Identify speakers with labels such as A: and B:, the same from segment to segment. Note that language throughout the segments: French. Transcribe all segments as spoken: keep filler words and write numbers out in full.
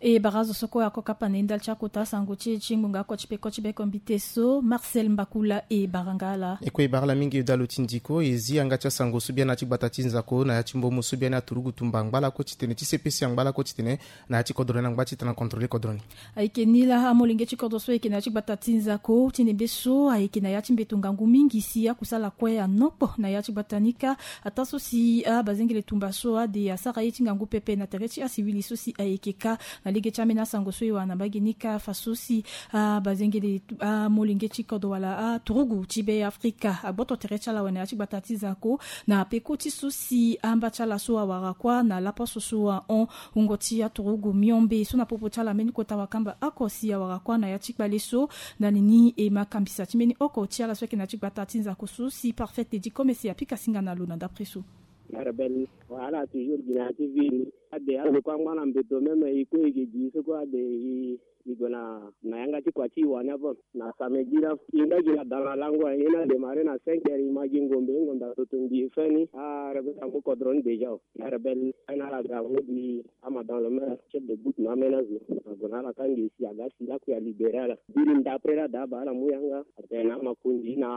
A: e barazo soko ya koka ndal chakota sangochi chingunga kochipe kochibe kombiteso Marcel Mbakula e Barangala
B: e kwe barala mingi dalo tindiko ezi angacha sango subia na chibata tinzako na chimbo musubia na turugu tumbangala ko chitene tisepesi angala ko chitene na chikodrona ngbachi tana contrôler kodroni
A: aikenila amolinge chikodoso ekena chibata tinzako tinebeso aikena ya chimbetunga ngumingi sia kusala kwe ya nopo na ya chibatanika ataso si a bazengele tumbaso a de asara yichinga ngupepe na terechi asibili sosi aikeka na lige chamena sango so wana bagenika fasosi a bazengele a molinge chikodo wala a turugu chibe Afrika aboto terecha la wana chibata tinzako na pekoti sosi amba chala so warakwa na lapa soso on ungoti ya turugu miombe so na popo chala meni kota wakamba akosi ya warakwa na ya chikbaleso na nini e makambisa chimeni oko tia la soke na chikbata tinzako sosi parfait dit comme c'est apika singa na luna d'après so
C: la rebelle voilà toujours dinati vini ade alo kwa mwana mbeto meme iko egeji so kwa de igona na yanga ti kwa ti wana bo na samejira inga gina dala langu ina de mare na cinq heures imagi ngombe ngonda to ndi feni a rebelle ko kodron deja la rebelle ina la gawo di ama dans le mer chef de bout na menazo gona la kangi si aga si la ku ya libéral dirim d'après la da bala muyanga atena makundi na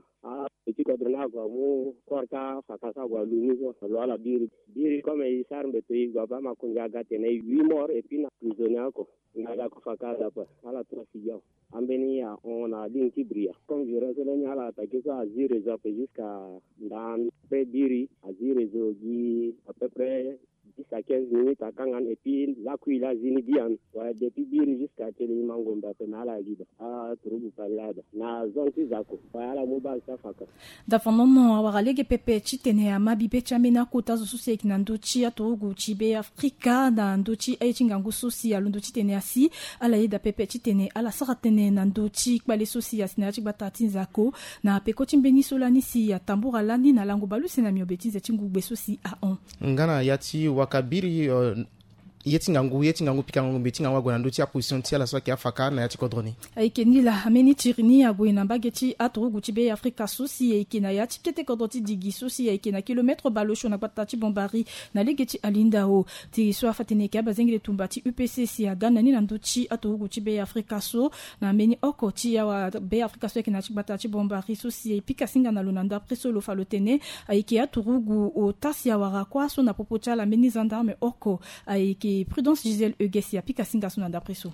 C: a petit kodrona kwa mu korka fakasa kwa lumizo lola biri biri comme isar mbeto igwa ba makundi aga tena huit morts et puis na prisonnier ko ngaga ko fakada pa ala trafio ambeni ya on a linki bria comme je résole ala attaquer ça à zéro jusqu'à dans biri à zéro gi à peu près dix à quinze minutes à Kangan et puis la kuila zini dian ouais depuis biri jusqu'à tele mangomba na la guida a trubu palada na zonti zako ala mobile safaka
A: da fanono awaralege pepe chitene amabibe chamena kota zosusi kinandochi atogu chibe Afrika na ndochi aichingangu sosi alundochi tene asi ala ida pepe chitene ala saratene nandochi kwale sosi asina chibatatin zako na pekoti mbeni solani si ya tambura landi na lango balusi na miobetize chingugbe sosi a on
B: ngana yati wakabiri uh... yetingangu yetingangu pikangu betinga wagona ndochi ya position tia la soki afaka na yati kodroni
A: aikenila ameni tirini agwena bageti atorugu chibe Afrika sosi aikena yati kete kodoti digi sosi aikena kilometre balosho na patati bombari na legeti alindao ti so afateneka bazengele tumbati U P C C ya Ghana ni ndochi atorugu chibe Afrika so na meni okoti ya wa be Afrika so aikena chibata bombari sosi aipika singa na lunanda preso lo falotene aike atorugu o tasi ya warakwa so na popocha la meni gendarme oko aike Prudence Gisèle Eugesi ya pika singa suna d'après so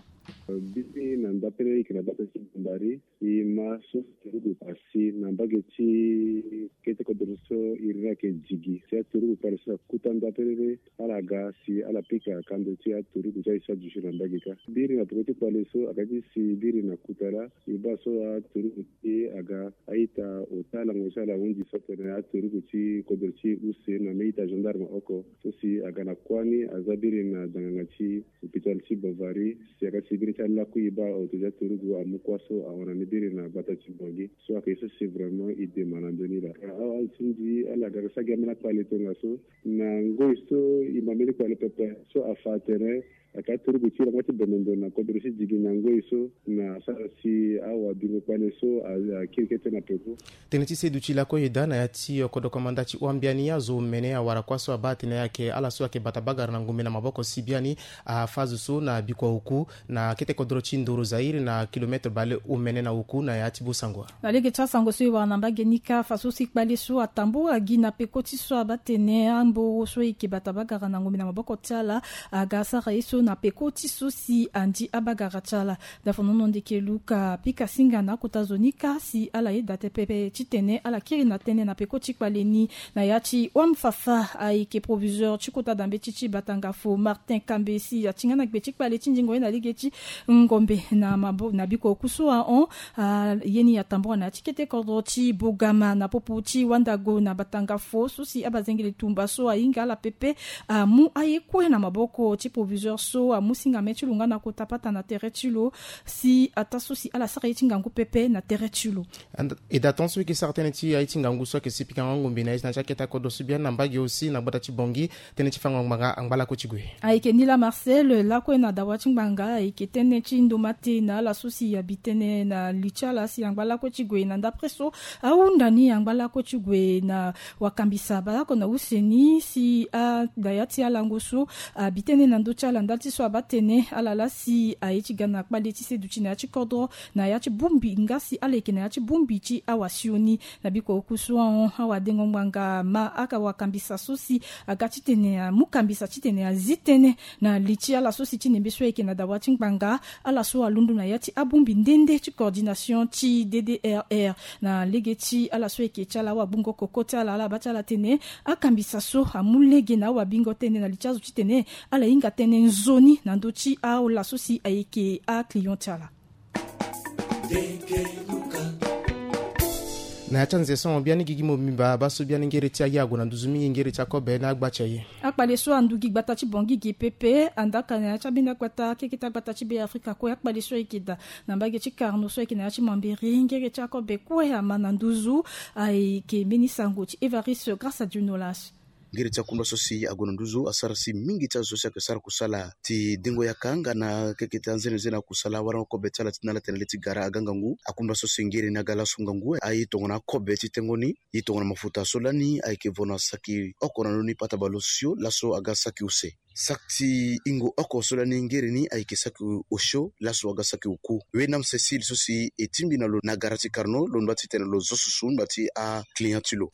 D: bibi na ndapele ikina batasi bombari si maso turugu pasi na bageti kete kodroso irira ke jigi si turugu parisa kutanda pele ala ga si ala pika kando si turugu jai sa jushu na bagika biri na proti paleso agaji si biri na kutara ibaso a turugu ti aga aita otala ngosala unji sotene a turugu ti kodrosi use na meita gendarme oko so si aga na kwani azabiri na dangangati hospital si Bavari si aga si biri la kuiba autoja turugu amukwaso awana nibiri na batati bongi so akaisa c'est vraiment idée manandoni la awa tunji ala garasa gamana pale tongaso na ngoisto imameli kwa le pepe so afatere akaturugu tira ngati benondo na kodrosi jigi na ngoiso na sarasi awa bingo pale so a kirkete na pepo
B: teneti se duchila ko yedana yati kodo komandachi wambiani ya zo mene ya warakwaso abati na yake ala so yake batabagar na ngumena maboko sibiani a fazu so na bikwa huku na kete kodrochi ndoro zaire na kilometre bale umene na huku na yati busangwa
A: na lege tsa sango so wana bagenika faso sikbale so atambo agina pekoti so abatene ambo so yake batabagar na ngumena maboko tsala agasa raiso na pekoti sosi andi abagarachala da fonono ndeke luka pika singa na kutazonika si ala ida tepepe chitene ala kiri na tene na pekoti kwaleni na yachi wamfafa aike proviseur chikota dambe chichi batangafo Martin Kambesi ya chingana kbechi kwale chinjingo na ligeti ngombe na mabo na biko kusua on uh, yeni ya tambora na chikete kodrochi bogama na popuchi wandago na batangafo sosi abazengele tumba so ainga la pepe uh, mu ayekwe na maboko chi proviseur so a musinga metulunga na kotapata na teretulo si atasosi ala sara yitingangu pepe na teretulo
B: et d'attention que certaines ti yitingangu so que si pikango mbina na jaketa kodo subia na mbagi aussi na bota chibongi teneti fanga nganga angala ko chigwe
A: aike nila Marcel la ko na dawa chimbanga aike bitene chindo mate na ala susi ya bitene na lichala si angbala ko chigwe na ndapreso au ndani angbala ko chigwe na wakambisa balako na useni si a dayati ala ngoso a bitene na ndochala ndati so abatene ala la si a ichigana kbaleti se duchina ya chikodro na ya chibumbi ngasi aleke na ya chibumbi chi awasioni na biko kuswa hawa dengo mwanga ma aka wakambisa susi agati tene mukambisa chitene azitene na lichi ala susi chine beswe ke na dawati ngbanga ala so alundu na yati abumbi ndende chi coordination chi D D R R na legeti ala so ke chala wa bungo kokota ala ala bachala tene akambisa so amulege na wa bingo tene na lichazo chitene ala inga tene nzoni na ndochi a la susi ayeke a clientala
B: na yachanze so biani gigimo mimba baso biani ngere tia yago na nduzumi ngere tia ko be na agbachaye
A: akpale so andugi gbatachi bongi gipepe andaka na yacha bina kwata kekita gbatachi be Afrika ko akpale so ikida na mbage chi karno so ikina yachi mambiri ngere tia ko be ko ya mananduzu ai ke minisango chi Evariste grâce à Dieu nolas
E: ngiri cha kumba sosi agononduzu asara si mingi cha zosia ke sara kusala ti dingo ya kanga na keke tanzania zena kusala wara ko betala tinala teneleti gara agangangu akumba sosi ngiri na gala sungangu ai tongona ko beti tengoni i tongona mafuta solani ai ke vona saki okona noni pata balosio laso aga saki use sakti ingo oko solani ngiri ni ai ke saki osho laso aga saki uku wenam Cecile sosi etimbi na lo na garati karno lo ndati tenelo zosusun bati a clientilo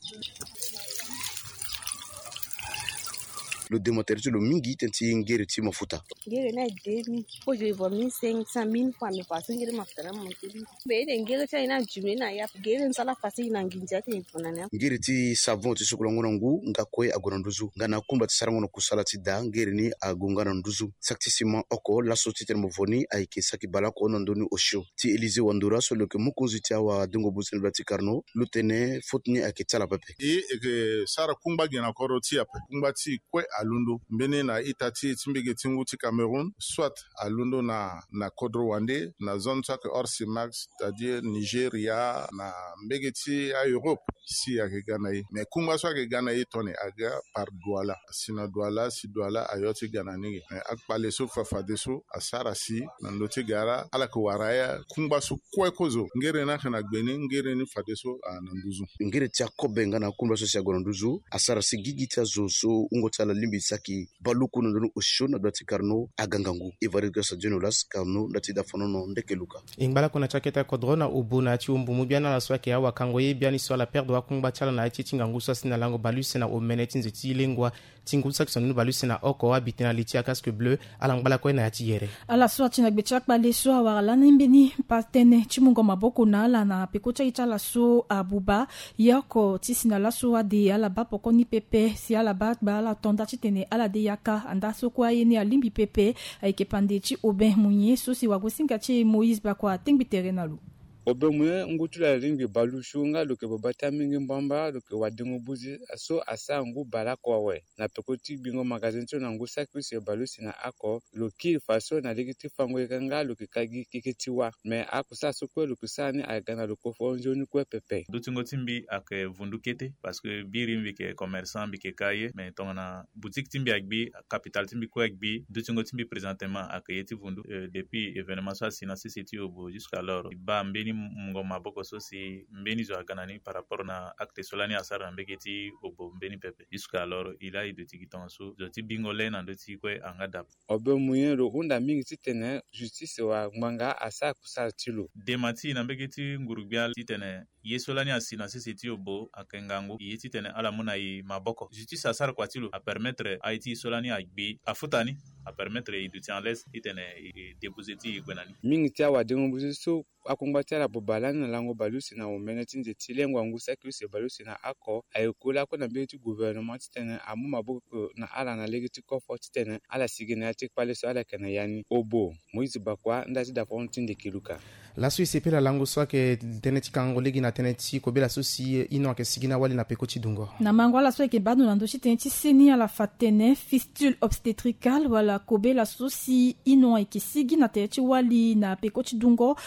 E: le démonter le mingi tenti ngere ti mafuta
F: ngere na demi po je vo mi cinq cent mille fois me passe ngere mafuta mo ti be de ngere ta ina jume na ya ngere nsala fasi ina nginja te fonana
E: ngere ti savon ti sukula ngona ngu ngakwe agona nduzu ngana kumba ti sarango no kusala ti da ngere ni agongana nduzu saktisima oko la soti mo voni aike saki bala ko no ndoni osho ti Elise Wandura so le ke mukuzi ti awa dingo busen blati karno lutene fotni ake tala pape
G: e ke sara kumba gena koro ti ape kumba ti kwe alundo mbene na itati timbege tingu ti Cameroun soit alundo na na Côte Rwandais na zone ça que Orsimax c'est-à-dire Nigeria na mbege ti a Europe si ya ke Ghana mais kumba so ke Ghana yi toni aga par Douala sina Douala si Douala ayoti Ghana ni ak pale so fafa deso asara si na ndoti gara ala ko waraya kumba so kwe kozo ngere na kana gbeni ngere ni fadeso ananduzu
E: ngere ti akobenga na kumba so si agonduzu asara si gigita zo so ungotala limbi saki baluku no osho na dati karno agangangu Evariste grâce à Dieu nolas karno dati da fonono ndekeluka
B: ingbala kuna chaketa kodrona ubuna ti umbumu biana la swake awa kangoye biani so la perdre wa kumba chala na iti tingangu so sina lango baluse na omeneti nzeti lengwa tingu saxon baluse na oko abitina litia casque bleu ala ngbala ko na ati yere
A: ala swati na gbechak pale so awara la nimbeni patene chimungo maboko na ala na pekocha itala so abuba yako tisina la so ade ala ba poko ni pepe si ala ba ba ala tonda tene ala de yaka anda so kwa yene alimbi pepe aike pandechi oben munye so si wagosinga che Moïse bakwa tengbitere nalu
H: obemwe ngutula ringi balushunga loke babata mingi mbamba loke wadingo buzi so asa ngu balako we na pekoti bingo magazine to nangu sakrisi balusi na ako loki faso na legiti fango kanga loke kagi kiketiwa me akusa so ko loke sani agana loko fonjo ni ko pepe
I: dutingo timbi ak vundukete parce que birim bike commerçant bike kaye mais tona boutique timbi agbi capital timbi ko agbi dutingo timbi présentement ak yeti vundu euh, depuis événement ça sina city obo jusqu'alors ba mbeni ngoma boko so si mbeni zo aganani par rapport na acte solani asara mbeketi obo mbeni pepe jusqu'alors il a eu de tikiton so zo ti bingole na do ti kwe angada
H: obe muyero unda mingi titene justice wa manga asa kusala tilo
I: demati na mbeketi ngurubial titene yesolani asina city obo akengangu yiti tene ala muna yi maboko justice asara kwa tilo a permettre haiti solani agbi afutani a permettre iduti en laisse itene déposer gwenani
H: mingi tia wa dengo buzi so akumbatela bobalani na lango balusi na omeneti nze tilengwa ngusa krisi balusi na ako ayekula ko na beti gouvernement tene amu maboko na ala na legiti comfort tene ala sigina ya tikpale so ala kana yani obo Moïse bakwa ndati da fontinde kiluka
B: la Suisse pela lango so ke teneti kango legi na teneti ko bela sosi ino ke sigina wali na pekoti dungo
A: na mango la so ke badu na ndoshi teneti seni ala fatene fistule obstétricale wala ko bela sosi ino ke sigina teneti wali na pekoti dungo ay ke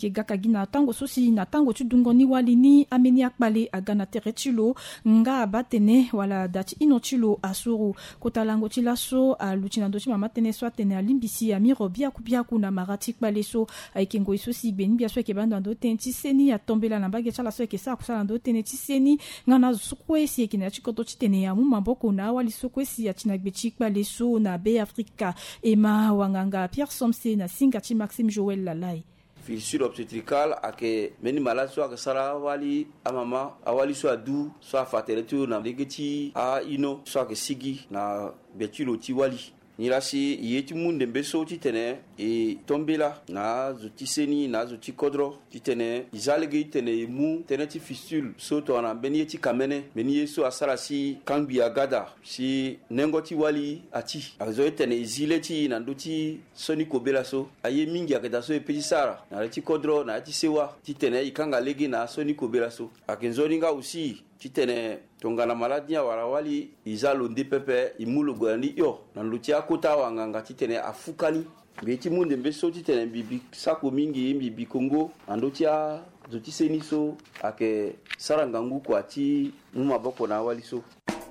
A: yeke ga kagi na tango so si na tango ti dungo ni wali ni ameni akpale aga na tere ti lo nga ba tene wala da ti ino ti lo asuru kota lango ti laso alu ti na ndö ti mama tënë so atene alimbisi amiro biaku biaku na mara ti kpale so ayeke ngoi so si gbeni bia so yeke ba ndo andö tënë ti seni atombela na mbage ti ala so yeke sara kusala andö tënë ti seni nga na zo so kue si yeke na ya ti kodro ti tene ya mu maboko na awali so kue si ya ti na gbe ti kpale so na be afrika e ma wanganga Pierre Somse na singa ti Maxime Joël Lalai.
J: Fissure obstétricale ake meni malade so ake sara wali amama awali so adu so afatere tu na legeti a ino so ake sigi na betulo ti wali nirasi yeti munde mbeso ti tene e tombela na zuti seni na zuti kodro ti tene izalege tene mu tene ti fistule so to na beni ti kamene beni yeso asara si kambi agada si nengo ti wali ati azo tene izile ti na nduti soni kobela so aye mingi akeda so e peti sara na ti kodro na ti sewa ti tene ikanga lege na soni kobela so akenzoni nga usi ti tene tongana maladi ya warawali izalo ndi pepe imulo gwani yo na luti akota wanganga ti tene afukani be ti munde mbe so ti tene bibi sako mingi bibi Kongo ando ti a zoti seni so ake sarangangu kwa ti mu maboko na wali so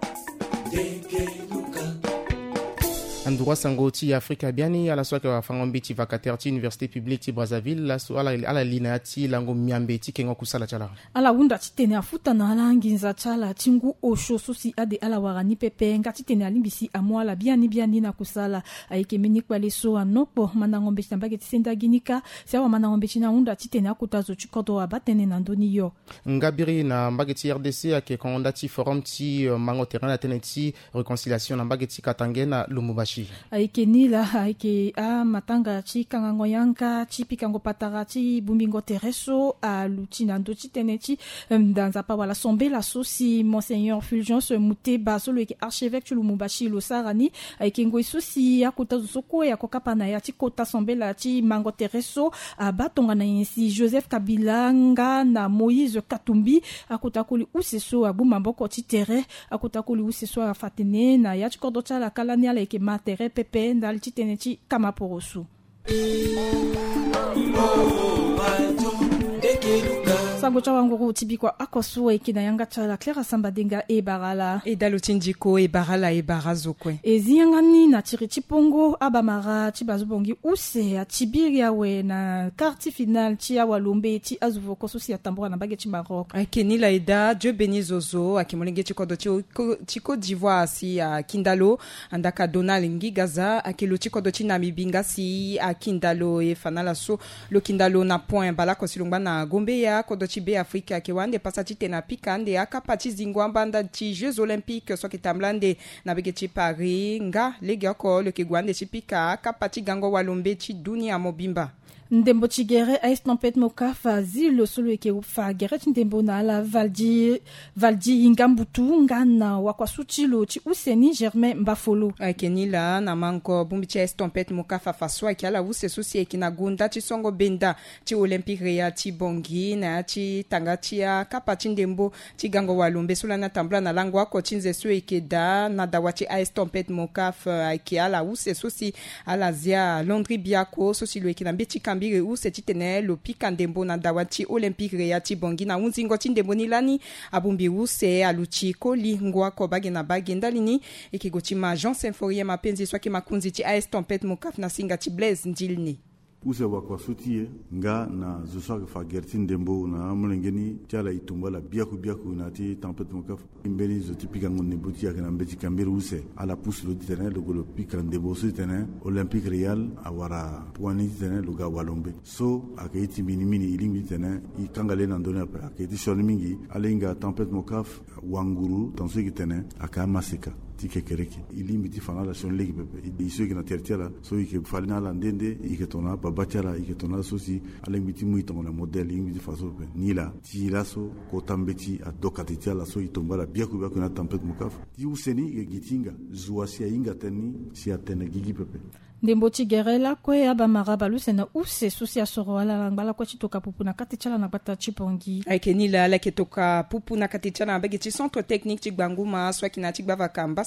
B: andura sango ti Afrika biani ala so yeke wafangombi ti vacataire ti université publique ti Brazzaville la so ala, ala lina ti lango miambe ti kengo kusala ti ala
A: ala hunda ti tene afuta na ala nginza ti ala ti ngu osho so si ade ala wara ni pepe nga ti tene alimbisi amo ala biani biani na kusala ayeke meni kpale so anokpo manangombe ti na mbage ti senda ginika si awa manangombe ti na hunda ti tene akuta zo ti kodro aba tënë na ndöni yo
B: nga biri na mbage ti R D C ayeke kongonda ti forum ti uh, mango terrain atene ti réconciliation na mbage ti katange na Lumumbashi
A: ayeke ni la ayeke a matanga ti kangango yanga ti pikango patara ti bumbingo tere so alu ti na ndö ti tënë ti ndanzapa wala sombela so si monseigneur Fulgence Muteba so lo yeke archevêque ti Lumumbashi lo sara ni ayeke ngoi so si akota zo so kue ako kapa na ya ti kota sombela ti mango tere so aba tongana nyen si Joseph Kabila nga na Moïse Katumbi akota koli use so agbu maboko ti tere akota koli use so afa tënë na ya ti kodro ti ala kala ni ala yeke ma tere pepe ndali ti tënë ti kamaporosu sango ti awanguru ti bikua akoso ayeke na yanga ti ala Clara Sambadenga e barala
K: e dalo ti ndiko e barala e bara zo kue
A: e zi yanga ni na tiri ti pongo abamara ti bazo bongi use ati biri awe na quart ti final ti awalombe ti azuvoko so si atambura na mbage ti Maroc
K: ayeke ni la e da Dieu béni zozo ayeke molenge ti kodro ti Côte d'Ivoire si akindalo andaka Donald Ngigaza ayeke lo ti kodro ti Namibie nga si akindalo e fana la so lo kindalo na point balako si lo ngba na gombe ya kodro ti be Afrika ayeke wande pasa ti tene apika ande akapa ti zingo ambanda ti Jeux olympiques so ayeke tambula ande na mbege ti Paris nga lege oko lo yeke gue ande ti pika akapa ti gango walombe ti dunia mobimba
A: ndembo ti gere aestampete mo ka fa zilo so lo yeke fa gere ti ndembo na ala valdi valdi ngambutu nga na wakuasu ti lo ti use ni Germain Mbafolo
K: ayeke ni la na mango bungbi ti aestampete mo ka fa fa so ayeke ala use so si ayeke na gunda ti songo benda ti olympique rea ti bongi na ya ti tanga ti akapa ti ndembo ti gango walombe so la na tambula na lango oko ti nze so yeke da na dawa ti aestampete mo ka fa ayeke ala use so si ala zia Landry Biako so si lo yeke na mbe ti mbiri use ti tene lo pika ndembo na dawa ti olympique rea ti bongi na hunzingo ti ndembo ni lani abungbi use alu ti koli ngoi oko bage na bage ndali ni yeke go ti ma Jean Symphorien mapenzi so ayeke makunzi ti aestampete mo ka na singa ti Blaise ndili ni
L: use wakuasu ti ye nga na zo so ayeke fa gere ti ndembo na amolenge ni ti ala e tumba ala biaku biaku na ti tempete mo ka mbeni zo ti pikango ndembo ti ayeke na mbe ti kambiri use ala pusu lo ti tene lo go lo pika ndembo so ti tene olympique real awara puani ti tene lo ga walombe so ayeke ye ti minimini e lingbi ti tene e kangale na ndöni ape ayeke ye ti sioni mingi alenga tempete mo ka wanguru tongaso yeke tene ayeke amaseka ti kekereke e lingbi ti fana ala sioni lege pepe e so yeke na tere ti ala so yeke fali na ala ndende e yeke tongana baba ti ala e yeke tongana so si alengbi ti mu e tongana modele e lingbi ti fa so pepe ni la ti la so kota mbe ti adokate ti ala so e tongba ala biaku biaku na tempete mo ka ti use ni e gi ti hinga zua si ahinga tënë ni si atene gigi pepe
A: ndembo ti gere lakue abamara baluse na use so si asoro ala langba lakue ti toka pupu na kati ti ala na gbata ti bongi
K: ayeke ni la ala yeke toka pupu na kati ti ala na mbege ti centre technique ti gbanguma so ayeke na ti gba vakamba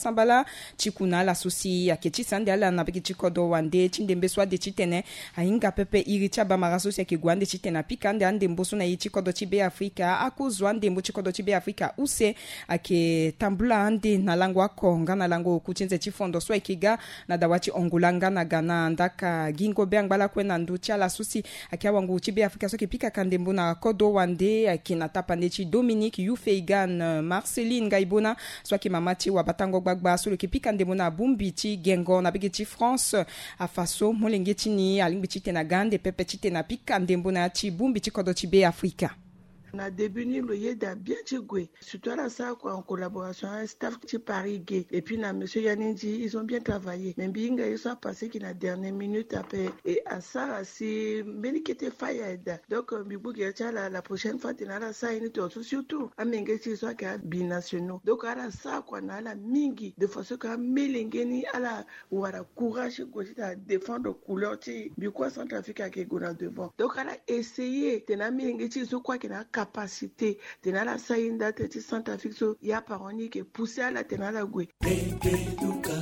K: sambala chikuna la susi ya kechi sande ala na beki chikodo wande chindembe swa de chitene ainga pepe iri chaba maraso ya kigwande chitena pikande ande mboso na chikodo chibe Afrika akuzwa ande mbo chikodo chibe Afrika use ake tambula ande na lango akonga na lango kuchinze chifondo swa ikiga na dawachi ongulanga na gana ndaka gingo beangbala kwena nducha la susi ake wangu chibe Afrika so kipika kandembo na kodo wande ake na tapande chi Dominique Yufeigan Marceline Gaibona swa ki mamachi wa batango gbagba so kipika ndembo na bumbi chi gengo na bigi chi France afaso molenge chini alimbi chitena gande pepe chitena pika ndembo na chi bumbi chi kodo chibe Afrika.
M: On a débuté le Yeda bien Tchigwe, surtout à ça quoi, en collaboration avec staff de Paris Gay. Et puis là, monsieur Yanindi, ils ont bien travaillé. Mais bien, ils sont passés qui la dernière minute après. Et à ça, c'est Béni qui était faillade. Donc, Bibou la, la prochaine fois, tu as ça, il est surtout à Mengeti, soit qu'il y a binationaux. Donc, à ça, quoi, on a la mingi, de façon qu'à Melengeni, à la, ou à la courage, à défendre couleur, tu sais, quoi, Centrafrique à Kegona devant. Donc, à la essayer, tu as Mengeti, soit quoi qu'il a capacité de la saïnda de Centrafrique, il y a par on qui poussé à la tenala gwe.